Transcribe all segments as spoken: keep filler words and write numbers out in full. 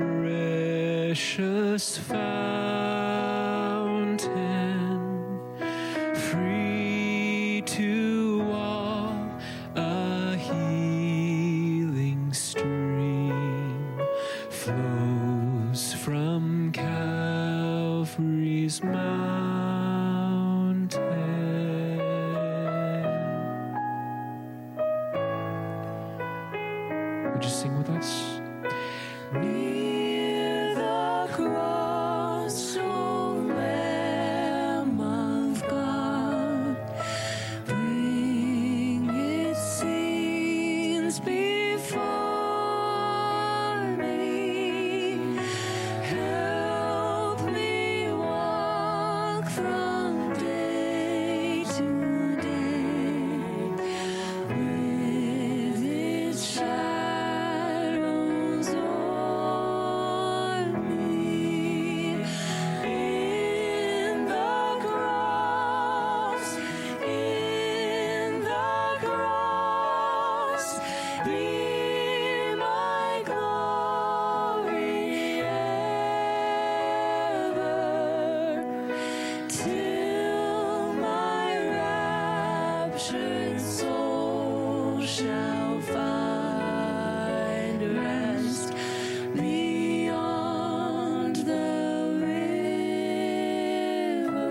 precious fountain, free to all, a healing stream flows from Calvary's mountain. Would you sing with us? Near the cross, O Lamb of God, bring its scenes before me. Help me walk from day to day with its shadows o'er me. In the cross, in the cross, be my glory ever, till my raptured soul shall find rest beyond the river.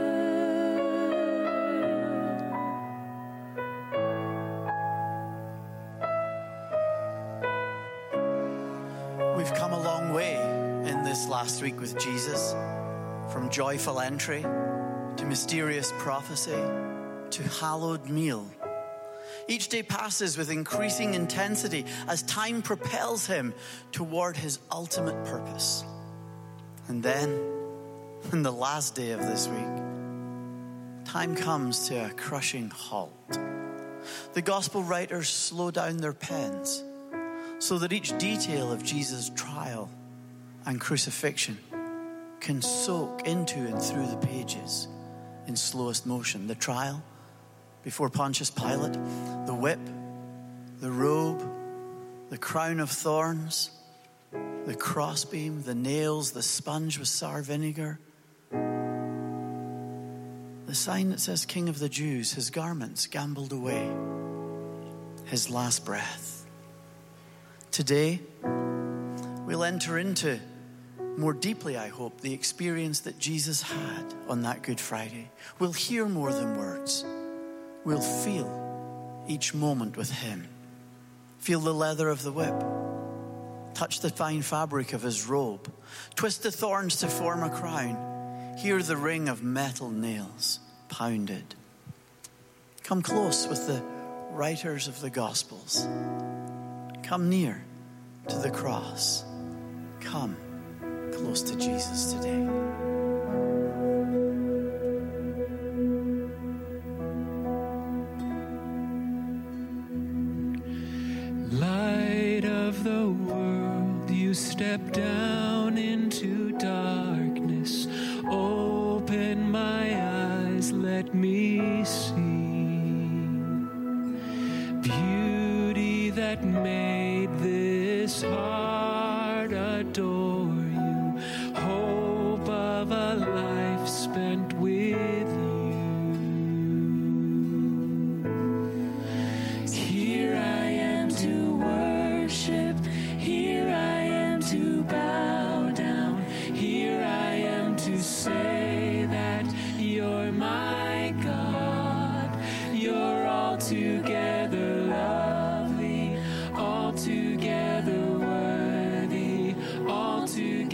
We've come a long way in this last week with Jesus, from joyful entry to mysterious prophecy to hallowed meal. Each day passes with increasing intensity as time propels him toward his ultimate purpose. And then, in the last day of this week, time comes to a crushing halt. The gospel writers slow down their pens so that each detail of Jesus' trial and crucifixion can soak into and through the pages in slowest motion. The trial before Pontius Pilate, the whip, the robe, the crown of thorns, the crossbeam, the nails, the sponge with sour vinegar, the sign that says King of the Jews, his garments gambled away, his last breath. Today, we'll enter into more deeply, I hope, the experience that Jesus had on that Good Friday. We'll hear more than words. We'll feel each moment with him. Feel the leather of the whip. Touch the fine fabric of his robe. Twist the thorns to form a crown. Hear the ring of metal nails pounded. Come close with the writers of the Gospels. Come near to the cross. Come close to Jesus today. Light of the world, you step down into darkness. Open my eyes, let me see beauty that made this heart adore you. Hope of a life spent with you. Here I am to worship. Here I am to bow down. Here I am to say that you're my God. You're altogether lovely, altogether worthy, altogether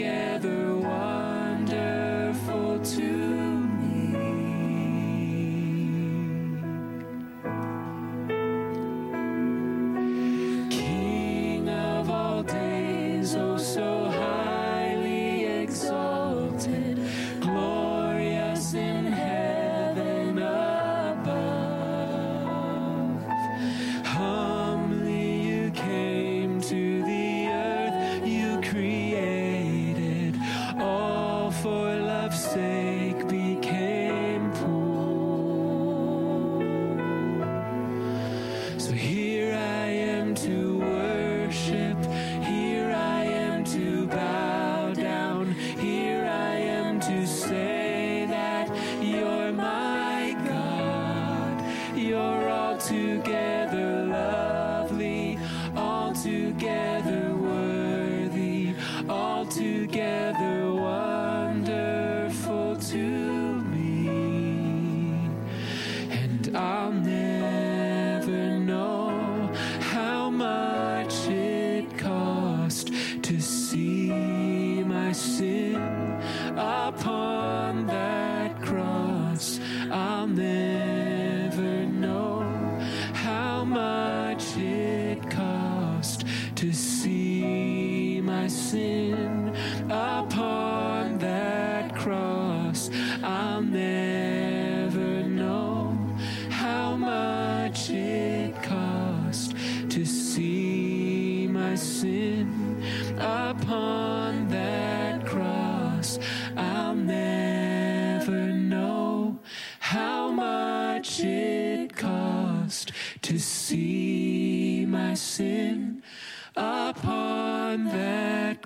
altogether wonderful to me, and I'll never know how much it cost to see my sin upon that cross. I'll never know how much it cost to see my sin upon that cross. I'll never know how much it cost to see my sin upon that cross. I'll never know how much it cost to see my sin upon that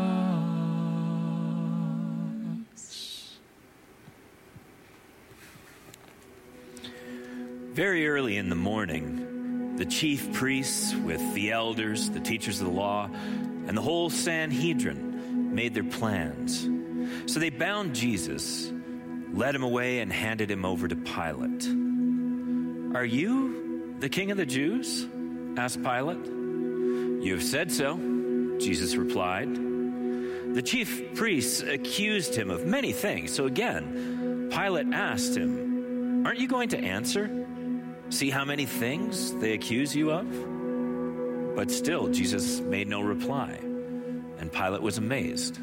cross. Very early in the morning, the chief priests with the elders, the teachers of the law, and the whole Sanhedrin made their plans. So they bound Jesus, led him away, and handed him over to Pilate. "Are you the king of the Jews?" asked Pilate. "You have said so," Jesus replied. The chief priests accused him of many things. So again, Pilate asked him, "Aren't you going to answer? See how many things they accuse you of?" But still, Jesus made no reply, and Pilate was amazed.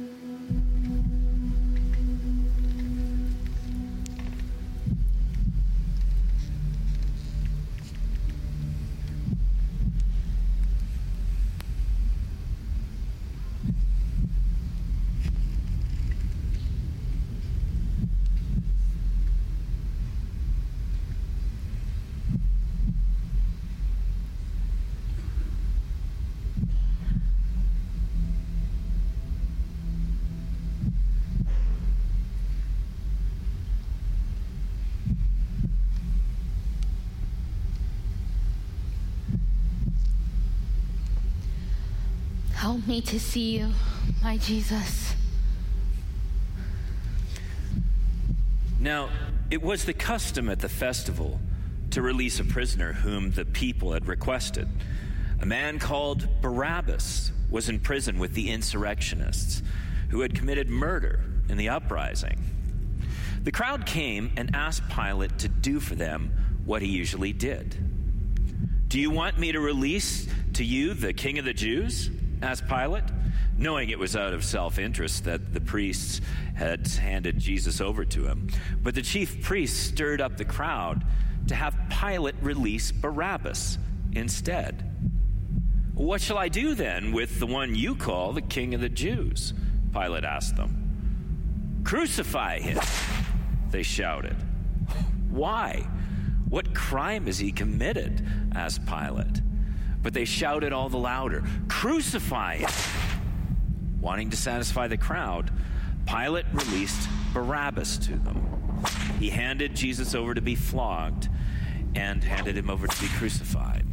Help me to see you, my Jesus. Now, it was the custom at the festival to release a prisoner whom the people had requested. A man called Barabbas was in prison with the insurrectionists who had committed murder in the uprising. The crowd came and asked Pilate to do for them what he usually did. "Do you want me to release to you the King of the Jews?" asked Pilate, knowing it was out of self-interest that the priests had handed Jesus over to him. But the chief priests stirred up the crowd to have Pilate release Barabbas instead. "What shall I do then with the one you call the King of the Jews?" Pilate asked them. "Crucify him," they shouted. "Why? What crime has he committed?" asked Pilate. But they shouted all the louder, "Crucify him!" Wanting to satisfy the crowd, Pilate released Barabbas to them. He handed Jesus over to be flogged and handed him over to be crucified.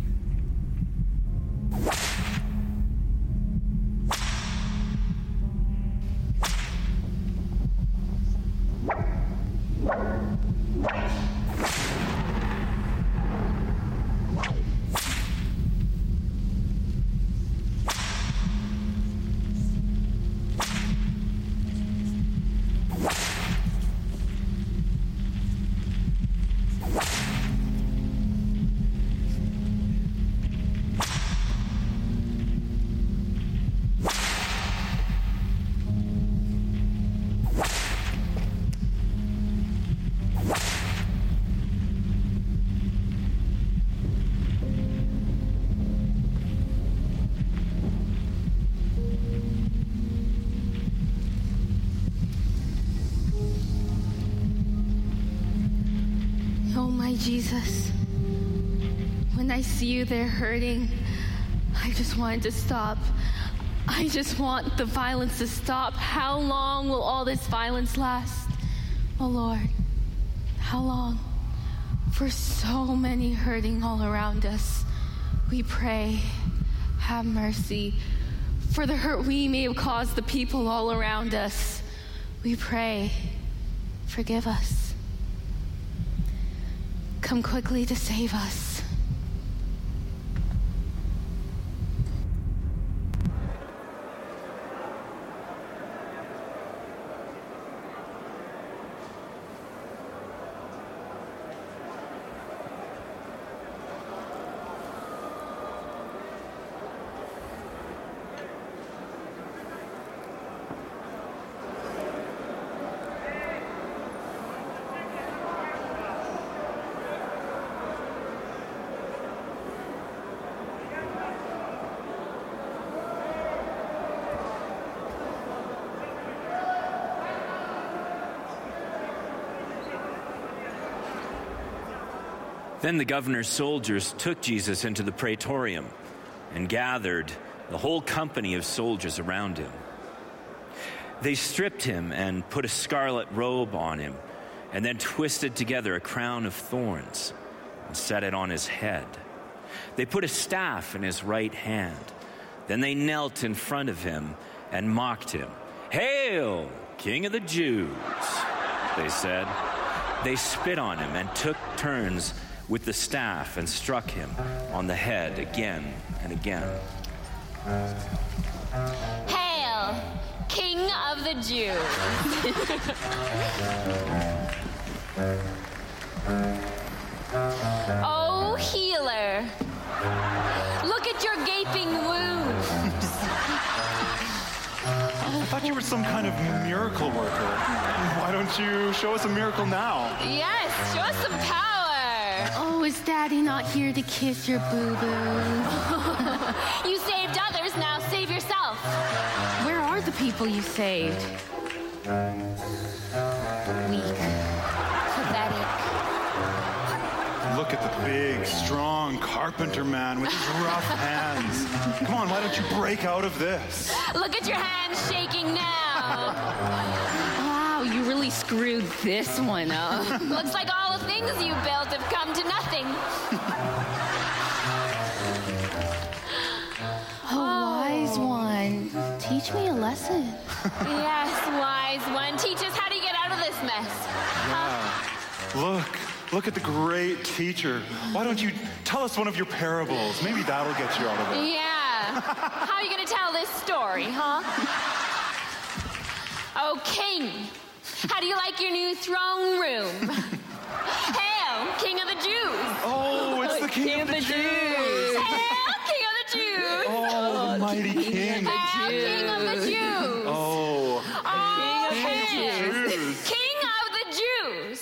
Jesus, when I see you there hurting, I just want it to stop. I just want the violence to stop. How long will all this violence last? Oh Lord, how long? For so many hurting all around us, we pray, have mercy. for the hurt we may have caused the people all around us. We pray, forgive us. Come quickly to save us. Then the governor's soldiers took Jesus into the praetorium and gathered the whole company of soldiers around him. They stripped him and put a scarlet robe on him, and then twisted together a crown of thorns and set it on his head. They put a staff in his right hand. Then they knelt in front of him and mocked him. "Hail, King of the Jews," they said. They spit on him and took turns with the staff and struck him on the head again and again. Hail, King of the Jews. Oh, healer, look at your gaping wounds. I thought you were some kind of miracle worker. Why don't you show us a miracle now? Yes, show us some power. Oh, is Daddy not here to kiss your boo-boo? You saved others, now save yourself. Where are the people you saved? Weak. Pathetic. Look at the big, strong carpenter man with his rough hands. Come on, why don't you break out of this? Look at your hands shaking now. Wow, you really screwed this one up. Looks like all the things you built have come to nothing. Oh, wise one, teach me a lesson. Yes, wise one. Teach us how to get out of this mess. Yeah. Look, look at the great teacher. Why don't you tell us one of your parables? Maybe that'll get you out of it. Yeah. How are you going to tell this story, huh? Oh, King, how do you like your new throne room? Hail, King of the Jews. Oh, it's the King, King of the, of the Jews. Jews. Hail, King of the Jews. Oh, the mighty King. Hail, King of the Jews. Oh, Oh, King of the hail, Jews. King of the Jews.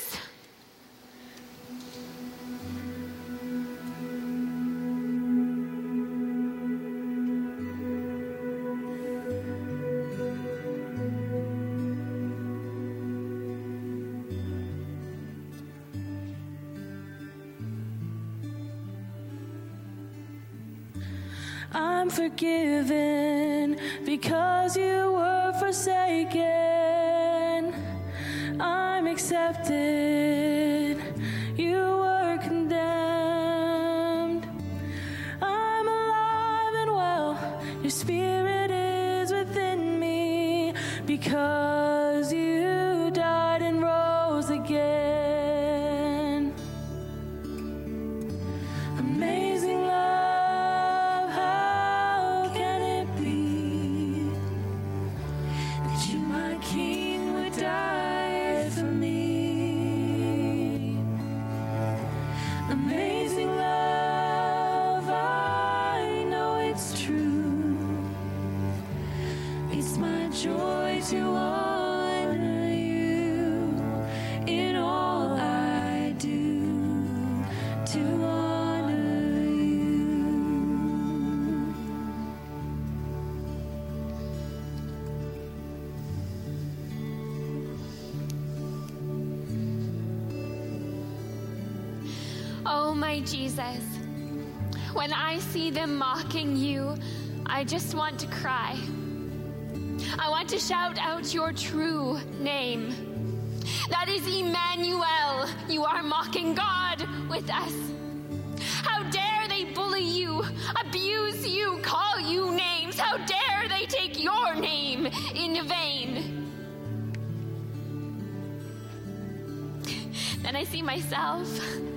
I'm forgiven because you were forsaken. I'm accepted. You were condemned. I'm alive and well. Your spirit is within me because you died and rose again. Amazing love, how can it be that you, my King, would die for me? Amazing love, I know it's true. It's my joy to honor you in all I do, to honor you. Oh, my Jesus, when I see them mocking you, I just want to cry. I want to shout out your true name. That is Emmanuel. You are mocking God with us. How dare they bully you, abuse you, call you names? How dare they take your name in vain. Then I see myself.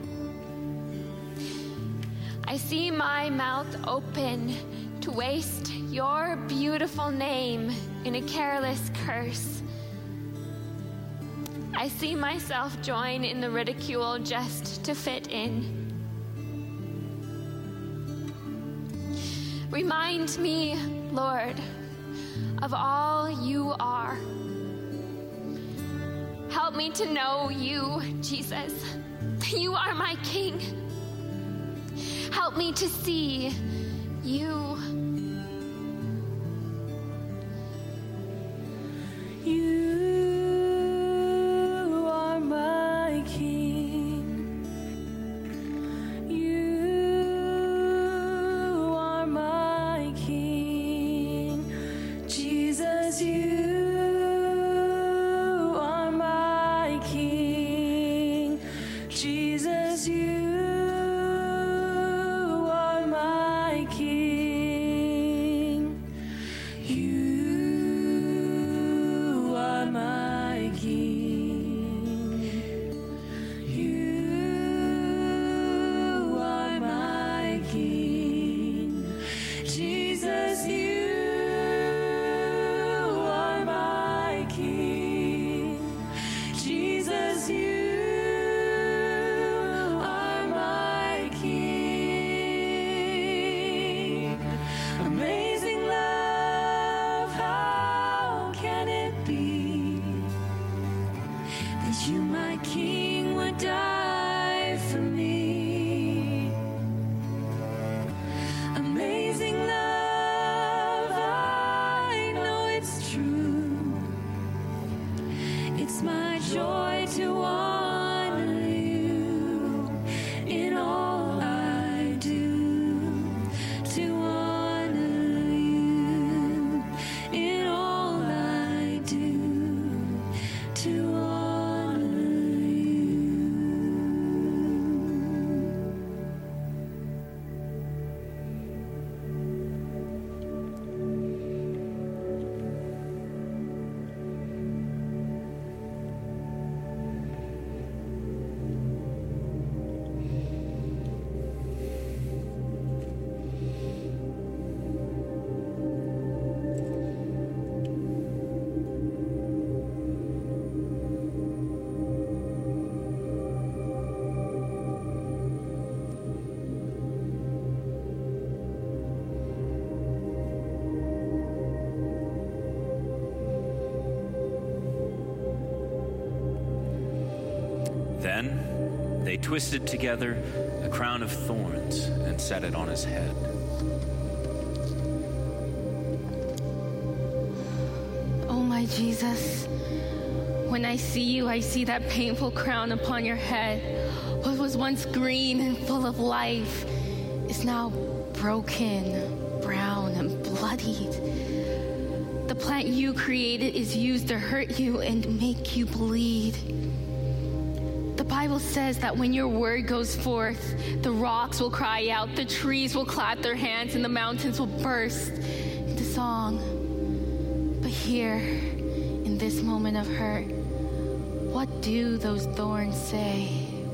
I see my mouth open to waste your beautiful name in a careless curse. I see myself join in the ridicule just to fit in. Remind me, Lord, of all you are. Help me to know you, Jesus. You are my King. Help me to see you. You are my King. You are my King. Jesus, you are my King. Jesus, you are my King. You are my King. You are my King. Jesus, you are my King. Jesus, you are my King. Amazing love, how can it be that you, my King, would die for me? Amazing love, I know it's true. It's my joy to honor you in all I do, to honor you in all I do, to honor you. Then they twisted together a crown of thorns and set it on his head. Oh, my Jesus, when I see you, I see that painful crown upon your head. What was once green and full of life is now broken, brown, and bloodied. The plant you created is used to hurt you and make you bleed. The Bible says that when your word goes forth, the rocks will cry out, the trees will clap their hands, and the mountains will burst into song. But here, in this moment of hurt, what do those thorns say?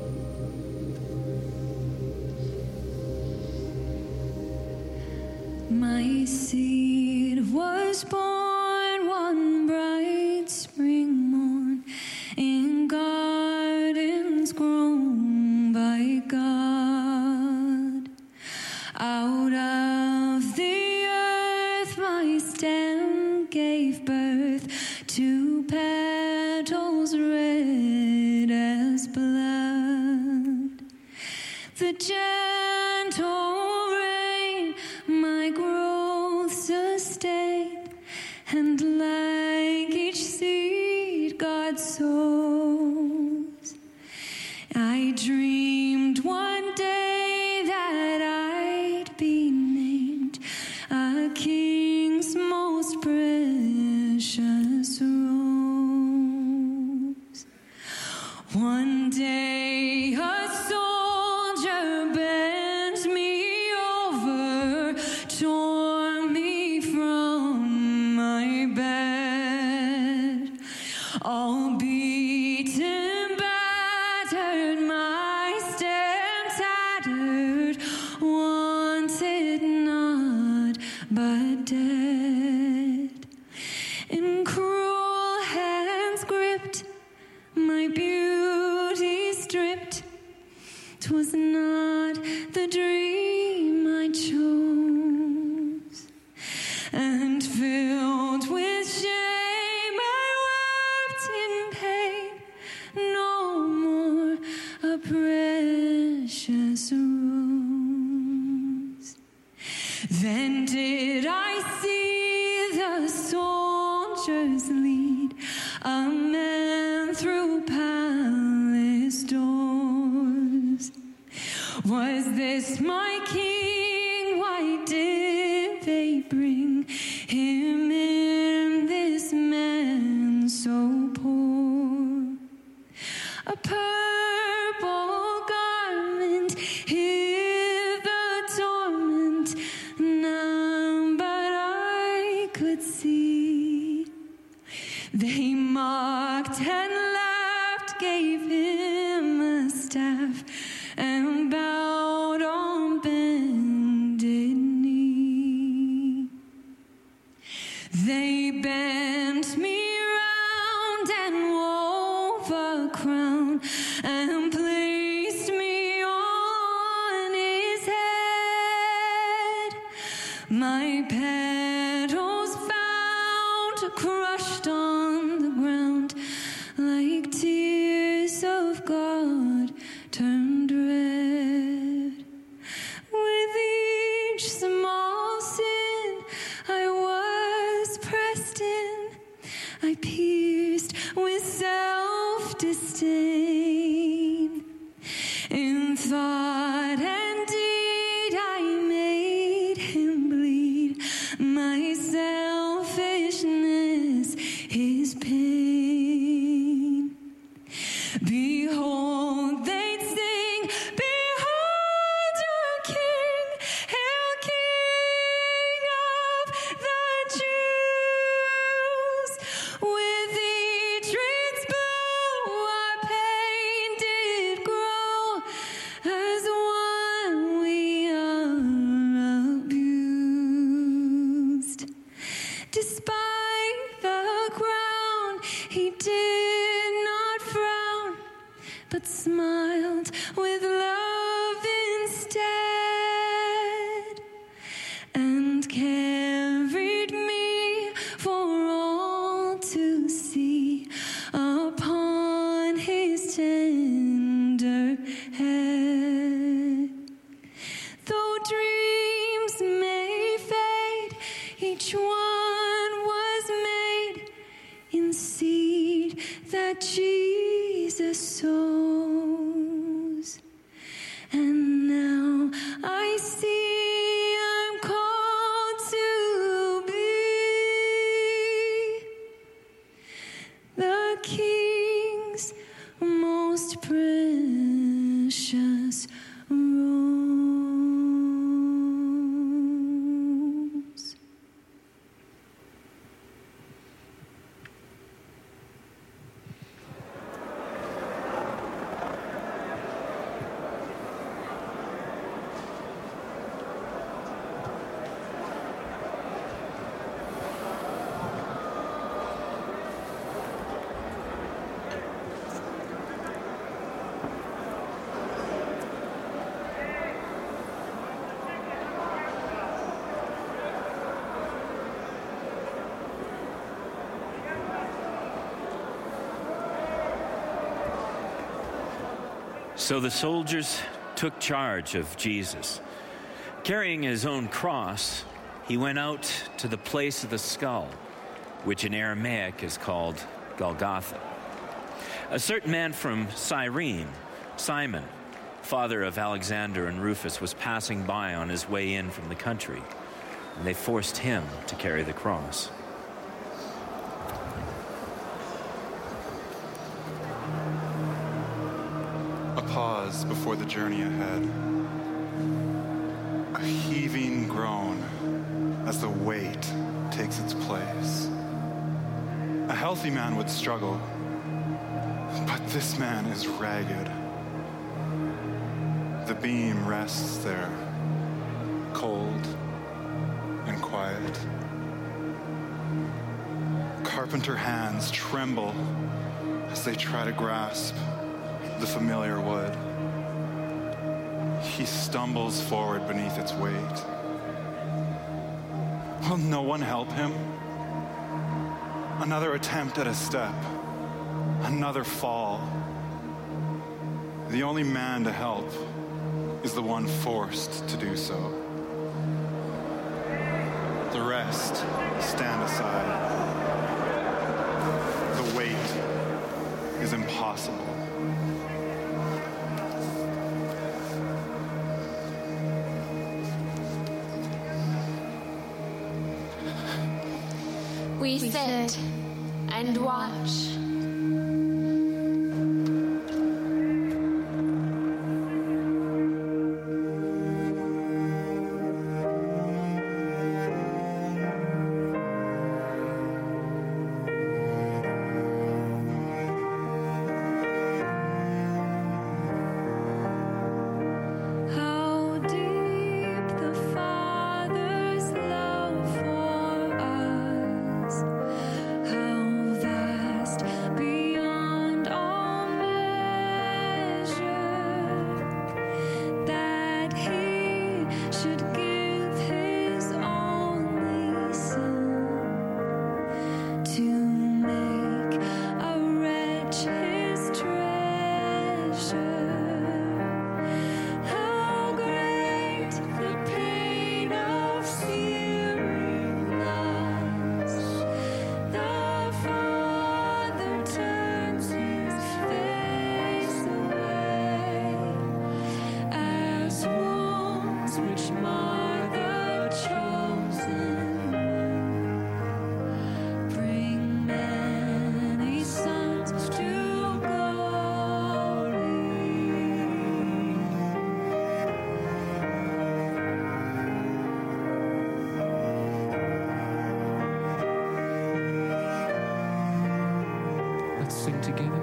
My seed was born one bright spring morn in gardens grown by God. Out of the earth my stem gave birth to petals red as blood. The gentle rain my growth sustained, and like each seed God sows, I dreamed one day that I'd be named a king's most precious rose. One day a soldier bear all beaten, battered, my stem tattered, wanted not but dead. In cruel hands gripped, my beauty stripped. 'Twas not the dream I chose, and filled with shame I wept in pain. No more a precious rose. Then did I see the soldiers lead a man through palace doors. Was this my king? Why did they bring him in, this man so poor? A purple garment hid the torment, none but I could see. They mocked and laughed, gave him a staff, and bowed on bended knee. They bent me round and wove a crown and placed me on his head. My petals found crushed on the ground like tears of God turned red. With each small sin I was pressed in, I pierced with self-disdain. In thought and deed I made him bleed, my selfishness his pain. Behold, they'd sing, behold your king, hail King of the Jews. With each ring's blow our pain did grow, as one we are abused. Despite the crown, he did not frown, but smiled with love instead, and carried me for all to see upon his tender head. Though dreams may fade, each one was made in seed that Jesus sows. And now I see I'm called to be the King's most precious rose. So the soldiers took charge of Jesus. Carrying his own cross, he went out to the place of the skull, which in Aramaic is called Golgotha. A certain man from Cyrene, Simon, father of Alexander and Rufus, was passing by on his way in from the country, and they forced him to carry the cross. A pause before the journey ahead. A heaving groan as the weight takes its place. A healthy man would struggle, but this man is ragged. The beam rests there, cold and quiet. Carpenter hands tremble as they try to grasp the familiar wood. He stumbles forward beneath its weight. Will no one help him? Another attempt at a step, another fall. The only man to help is the one forced to do so. The rest stand aside. The weight is impossible. We, We sit, sit and watch. How deep the Father's love for us, how vast beyond all measure, that He should give His only Son to make a wretch His treasure. How great the pain of searing loss! The Father turns His face away, as wounds which mar the chosen one bring many sons to glory. Let's sing together.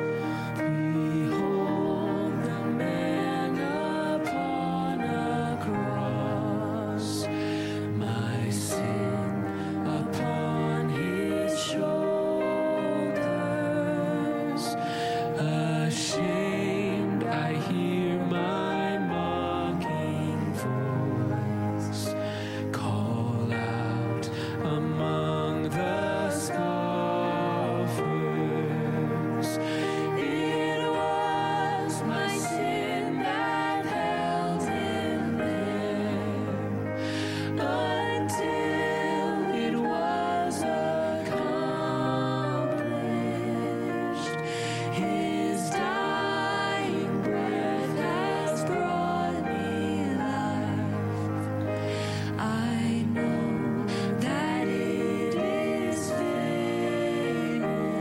Behold the man upon a cross, my sin upon his shoulders. Ashamed, I hear my mocking voice call out among the scoffers. It was my sin that held him there until it was accomplished. His dying breath has brought me life. I know that it is finished.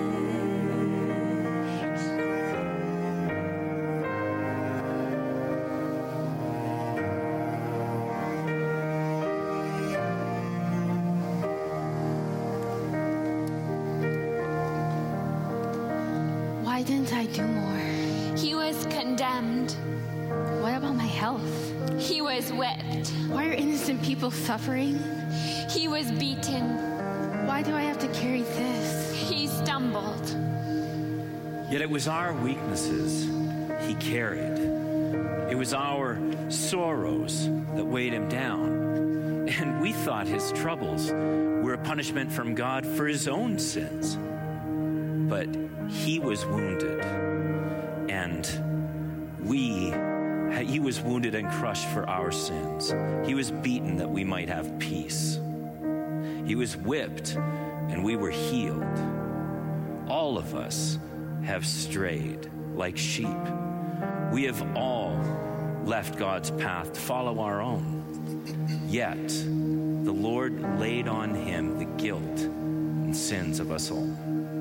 Why didn't I do more? He was condemned. What about my health? He was whipped. Why are innocent people suffering? He was beaten. Why do I have to carry this? He stumbled. Yet it was our weaknesses he carried. It was our sorrows that weighed him down. And we thought his troubles were a punishment from God for his own sins. But he was wounded, and we, he was wounded and crushed for our sins. He was beaten that we might have peace. He was whipped, and we were healed. All of us have strayed like sheep. We have all left God's path to follow our own. Yet, the Lord laid on him the guilt and sins of us all.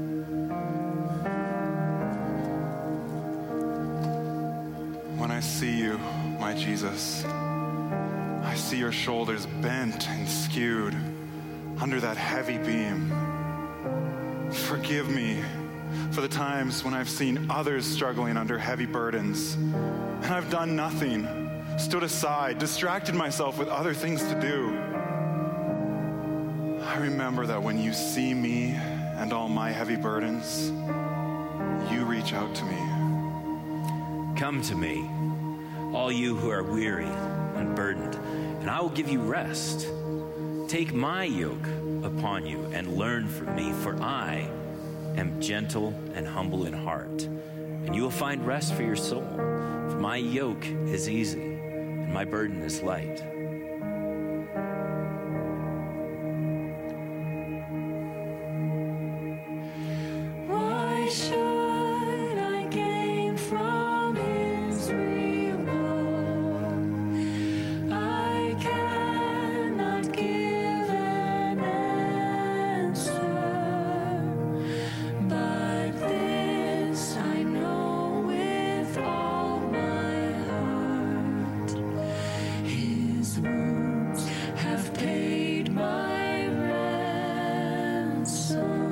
When I see you, my Jesus, I see your shoulders bent and skewed under that heavy beam. Forgive me for the times when I've seen others struggling under heavy burdens, and I've done nothing, stood aside, distracted myself with other things to do. I remember that when you see me and all my heavy burdens, you reach out to me. Come to me, all you who are weary and burdened, and I will give you rest. Take my yoke upon you and learn from me, for I am gentle and humble in heart, and you will find rest for your soul. For my yoke is easy and my burden is light. Why should I gain from his reward? I cannot give an answer, but this I know with all my heart. His wounds have paid my ransom.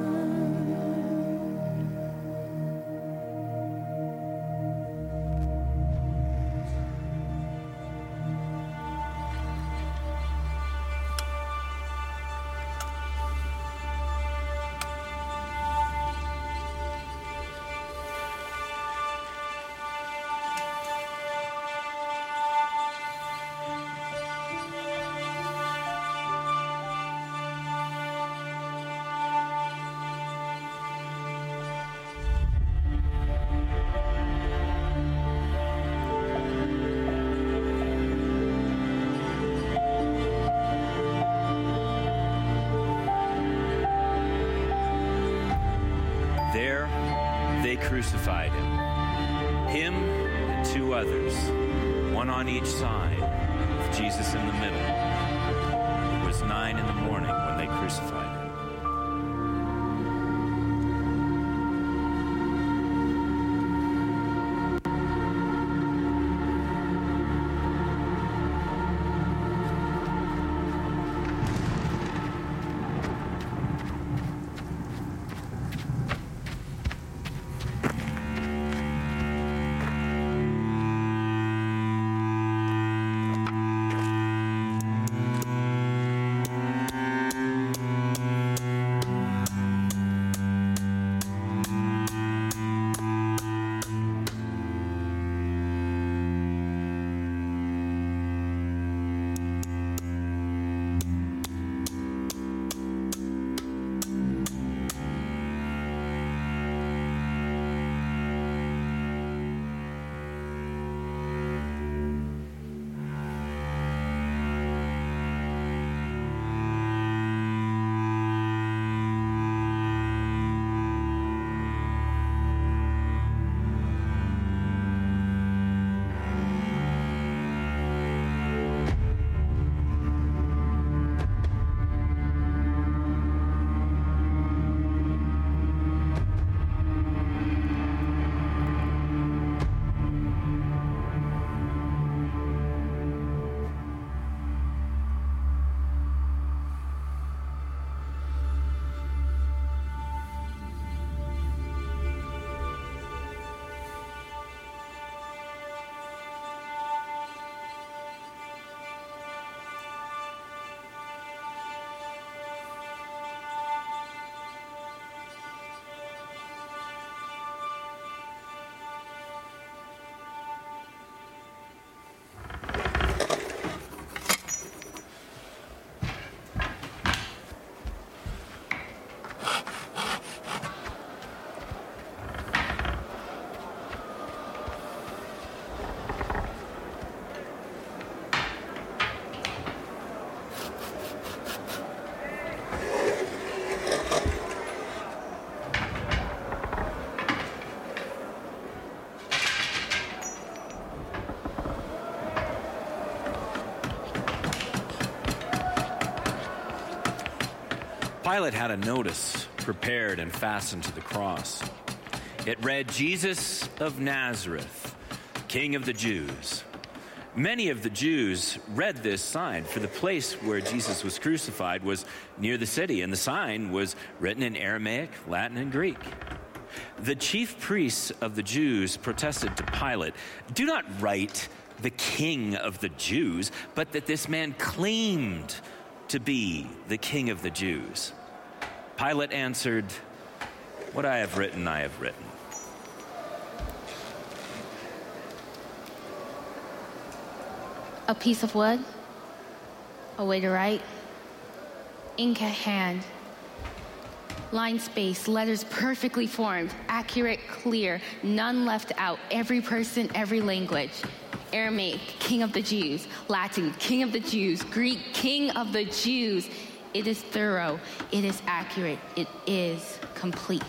There they crucified him, him and two others, one on each side, with Jesus in the middle. It was nine in the morning when they crucified him. Pilate had a notice prepared and fastened to the cross. It read, "Jesus of Nazareth, King of the Jews." Many of the Jews read this sign, for the place where Jesus was crucified was near the city, and the sign was written in Aramaic, Latin, and Greek. The chief priests of the Jews protested to Pilate, "Do not write the King of the Jews, but that this man claimed to be the King of the Jews." Pilate answered, "What I have written, I have written." A piece of wood, a way to write, ink at hand, line space, letters perfectly formed, accurate, clear, none left out, every person, every language. Aramaic, King of the Jews. Latin, King of the Jews. Greek, King of the Jews. It is thorough, it is accurate, it is complete.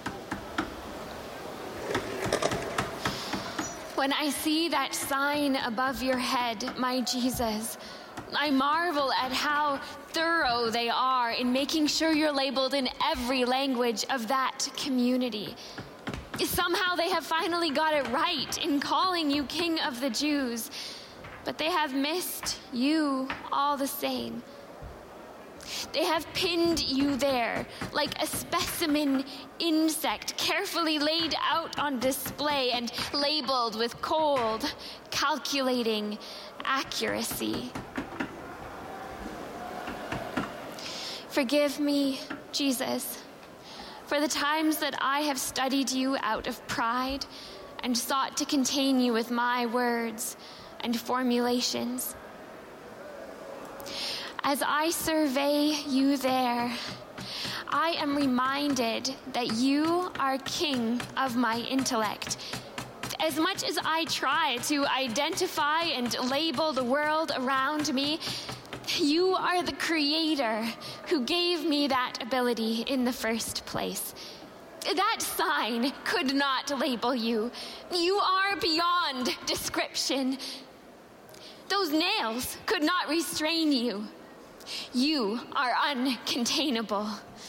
When I see that sign above your head, my Jesus, I marvel at how thorough they are in making sure you're labeled in every language of that community. Somehow they have finally got it right in calling you King of the Jews, but they have missed you all the same. They have pinned you there like a specimen insect, carefully laid out on display and labeled with cold, calculating accuracy. Forgive me, Jesus, for the times that I have studied you out of pride and sought to contain you with my words and formulations. As I survey you there, I am reminded that you are king of my intellect. As much as I try to identify and label the world around me, you are the creator who gave me that ability in the first place. That sign could not label you. You are beyond description. Those nails could not restrain you. You are uncontainable.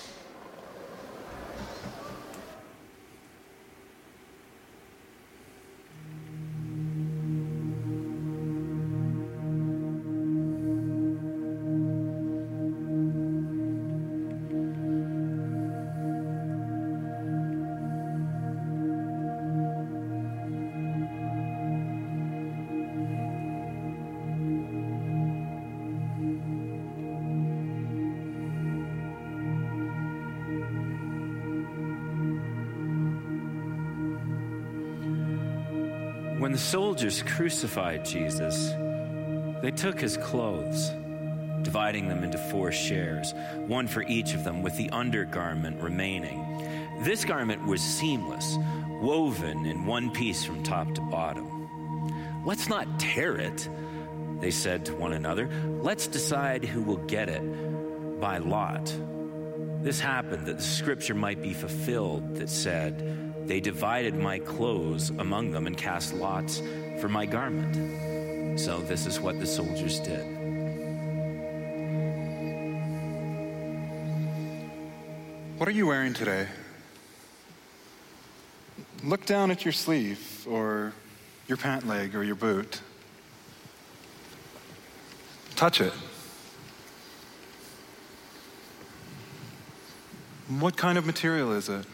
When the soldiers crucified Jesus, they took his clothes, dividing them into four shares, one for each of them, with the undergarment remaining. This garment was seamless, woven in one piece from top to bottom. "Let's not tear it," they said to one another. "Let's decide who will get it by lot." This happened that the scripture might be fulfilled that said, "They divided my clothes among them and cast lots for my garment." So this is what the soldiers did. What are you wearing today? Look down at your sleeve or your pant leg or your boot. Touch it. What kind of material is it?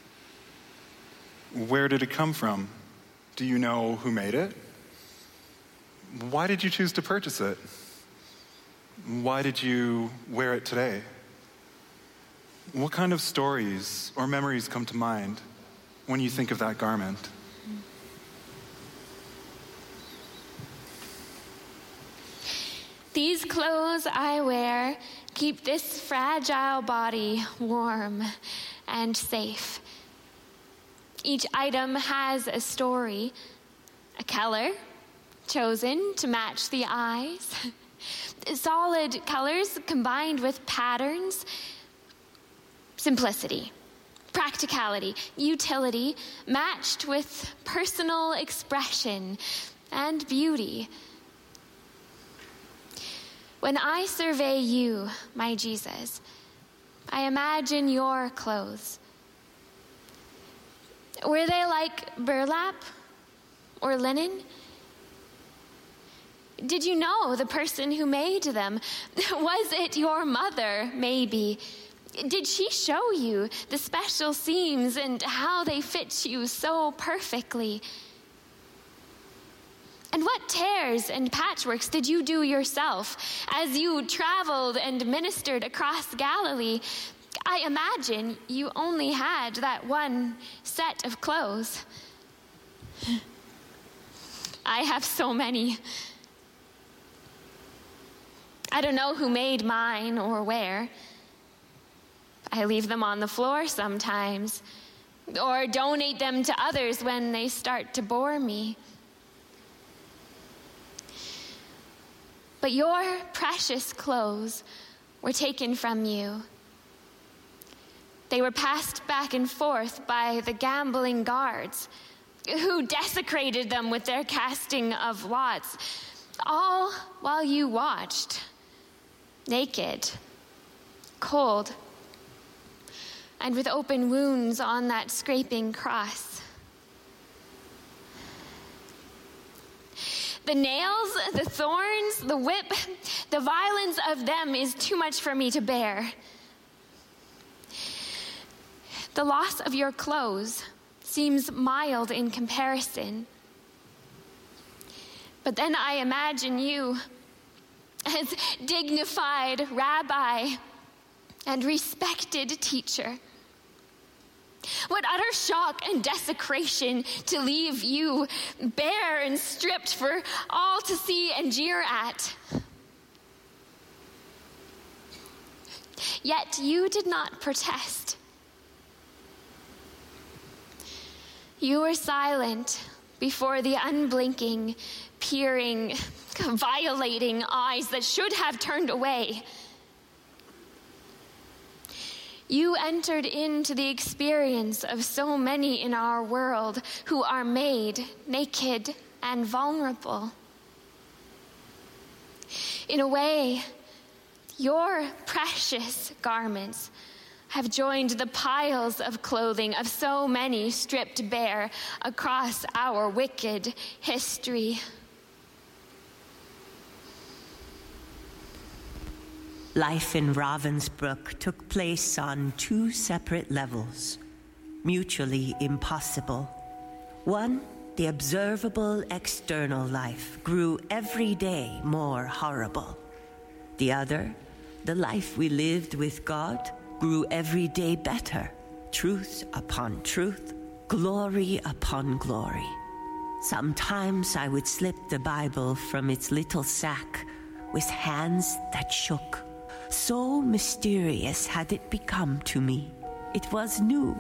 Where did it come from? Do you know who made it? Why did you choose to purchase it? Why did you wear it today? What kind of stories or memories come to mind when you think of that garment? These clothes I wear keep this fragile body warm and safe. Each item has a story, a color chosen to match the eyes, solid colors combined with patterns, simplicity, practicality, utility, matched with personal expression and beauty. When I survey you, my Jesus, I imagine your clothes. Were they like burlap or linen? Did you know the person who made them? Was it your mother, maybe? Did she show you the special seams and how they fit you so perfectly? And what tears and patchworks did you do yourself as you traveled and ministered across Galilee? I imagine you only had that one set of clothes. I have so many. I don't know who made mine or where. I leave them on the floor sometimes, or donate them to others when they start to bore me. But your precious clothes were taken from you. They were passed back and forth by the gambling guards, who desecrated them with their casting of lots, all while you watched, naked, cold, and with open wounds on that scraping cross. The nails, the thorns, the whip, the violence of them is too much for me to bear. The loss of your clothes seems mild in comparison. But then I imagine you as dignified rabbi and respected teacher. What utter shock and desecration to leave you bare and stripped for all to see and jeer at. Yet you did not protest. You were silent before the unblinking, peering, violating eyes that should have turned away. You entered into the experience of so many in our world who are made naked and vulnerable. In a way, your precious garments have joined the piles of clothing of so many stripped bare across our wicked history. Life in Ravensbrück took place on two separate levels, mutually impossible. One, the observable external life, grew every day more horrible. The other, the life we lived with God, grew every day better, truth upon truth, glory upon glory. Sometimes I would slip the Bible from its little sack with hands that shook. So mysterious had it become to me. It was new.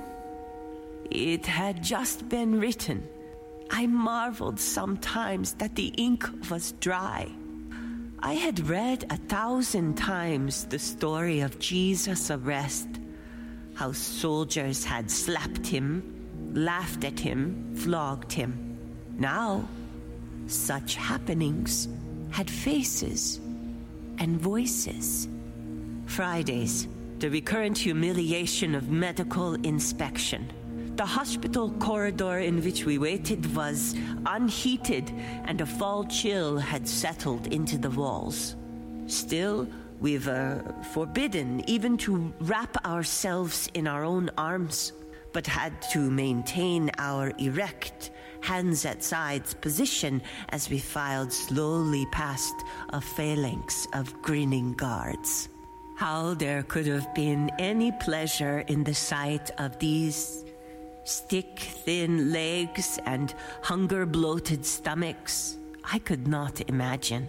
It had just been written. I marveled sometimes that the ink was dry. I had read a thousand times the story of Jesus' arrest, how soldiers had slapped him, laughed at him, flogged him. Now, such happenings had faces and voices. Fridays, the recurrent humiliation of medical inspection. The hospital corridor in which we waited was unheated, and a fall chill had settled into the walls. Still, we were forbidden even to wrap ourselves in our own arms, but had to maintain our erect, hands at sides position as we filed slowly past a phalanx of grinning guards. How there could have been any pleasure in the sight of these stick-thin legs and hunger-bloated stomachs, I could not imagine.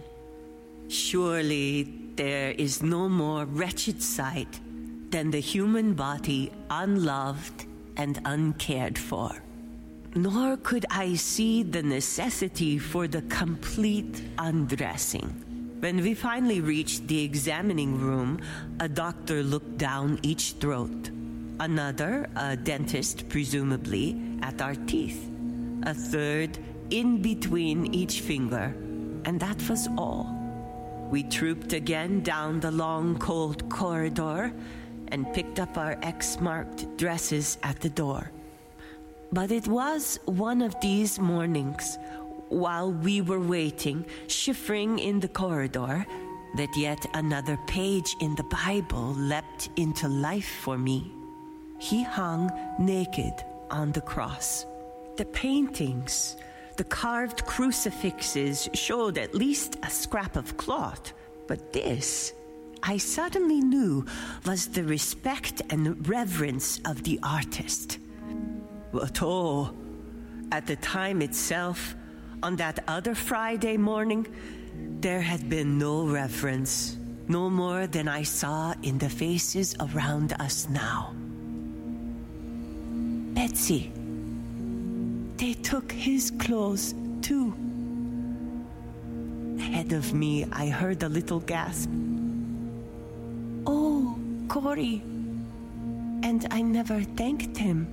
Surely there is no more wretched sight than the human body unloved and uncared for. Nor could I see the necessity for the complete undressing. When we finally reached the examining room, a doctor looked down each throat. Another, a dentist presumably, at our teeth. A third, in between each finger. And that was all. We trooped again down the long, cold corridor and picked up our X-marked dresses at the door. But it was one of these mornings While we were waiting, shivering in the corridor, that yet another page in the Bible leapt into life for me. He hung naked on the cross. The paintings, the carved crucifixes showed at least a scrap of cloth, but this, I suddenly knew, was the respect and reverence of the artist. But oh, at the time itself, on that other Friday morning, there had been no reverence, no more than I saw in the faces around us now. Betsy, they took his clothes too. Ahead of me, I heard a little gasp. Oh, Corey. And I never thanked him.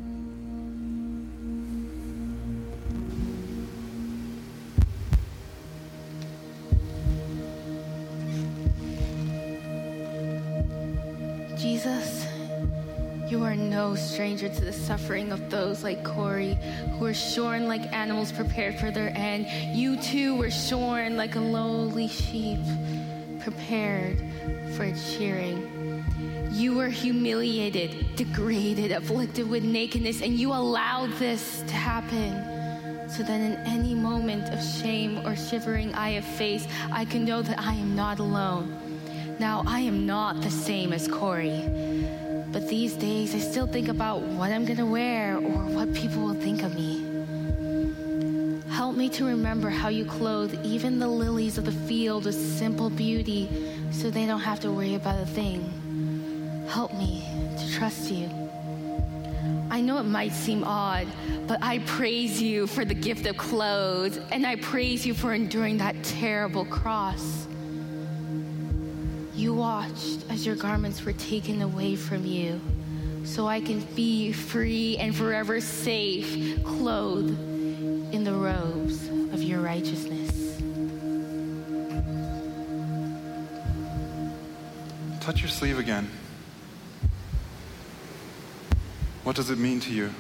Jesus, you are no stranger to the suffering of those like Corey, who were shorn like animals prepared for their end. You too were shorn like a lowly sheep, prepared for its shearing. You were humiliated, degraded, afflicted with nakedness, and you allowed this to happen, so that in any moment of shame or shivering I have faced, I can know that I am not alone. Now, I am not the same as Corey, but these days I still think about what I'm gonna wear or what people will think of me. Help me to remember how you clothe even the lilies of the field with simple beauty so they don't have to worry about a thing. Help me to trust you. I know it might seem odd, but I praise you for the gift of clothes, and I praise you for enduring that terrible cross. You watched as your garments were taken away from you, so I can be free and forever safe, clothed in the robes of your righteousness. Touch your sleeve again. What does it mean to you?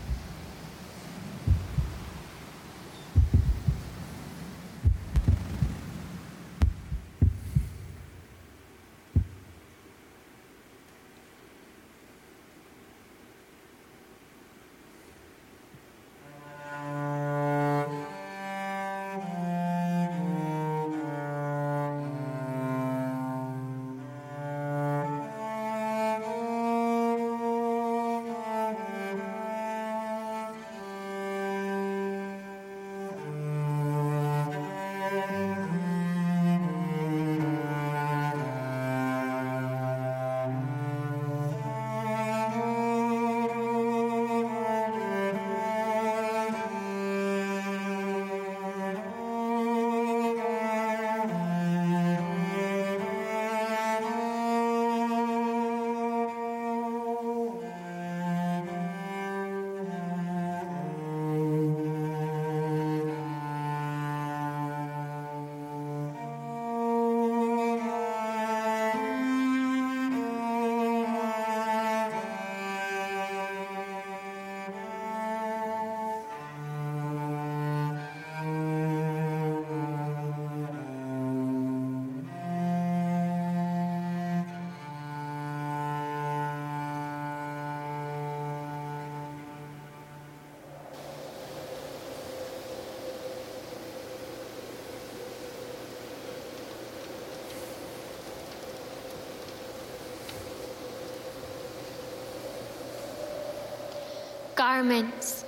Garments.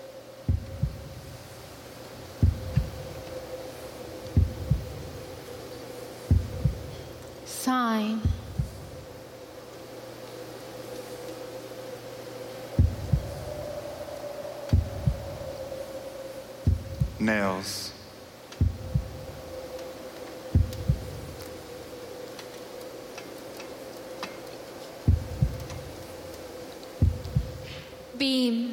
Sign. Nails. Beam.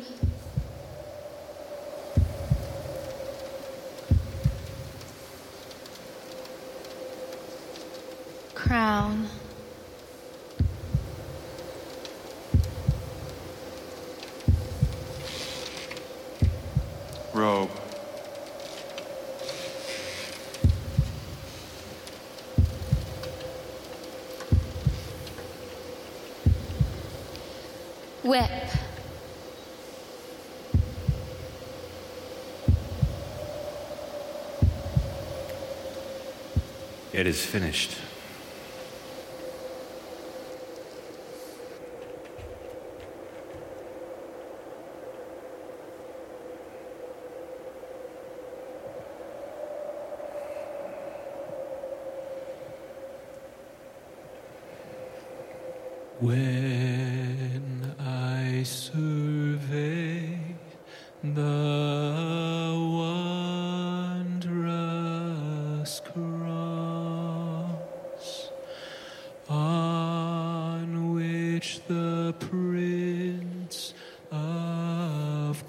Crown. Robe. It is finished. When I survey the wondrous cross on which the Prince of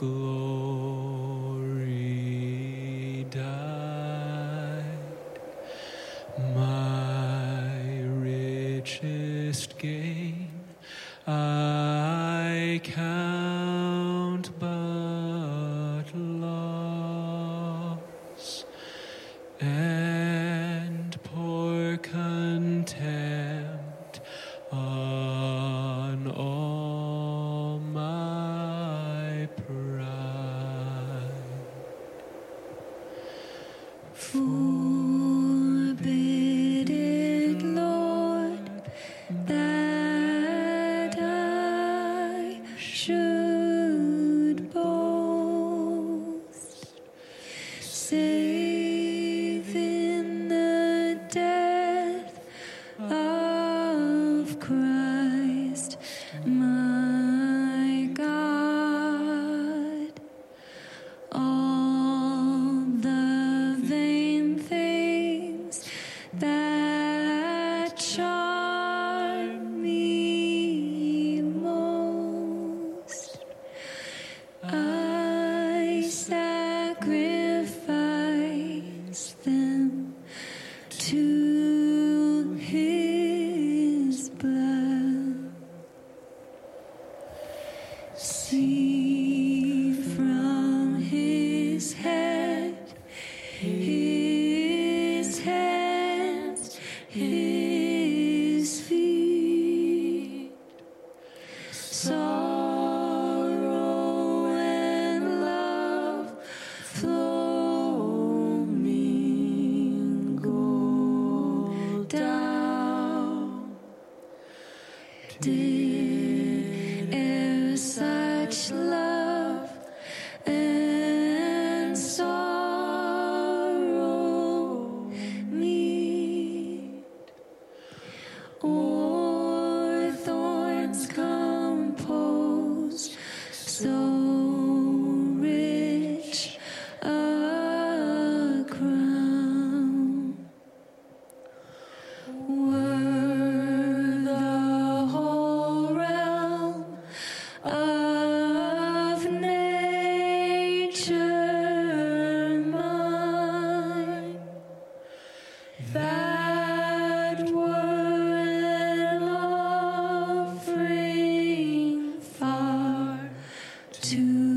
Glory died, my richest gain I count but loss, and pour contempt on all my pride. Forbid it, Lord, that I should boast, save in the death of Christ, my God. All the vain things that charm me most, I sacrifice them to His blood. See from His head, His hands, His feet, sorrow and love flow mingle down. Did e'er such love and sorrow meet, or thorns compose so rich a crown? Were the whole realm of nature mine, that were an offering far too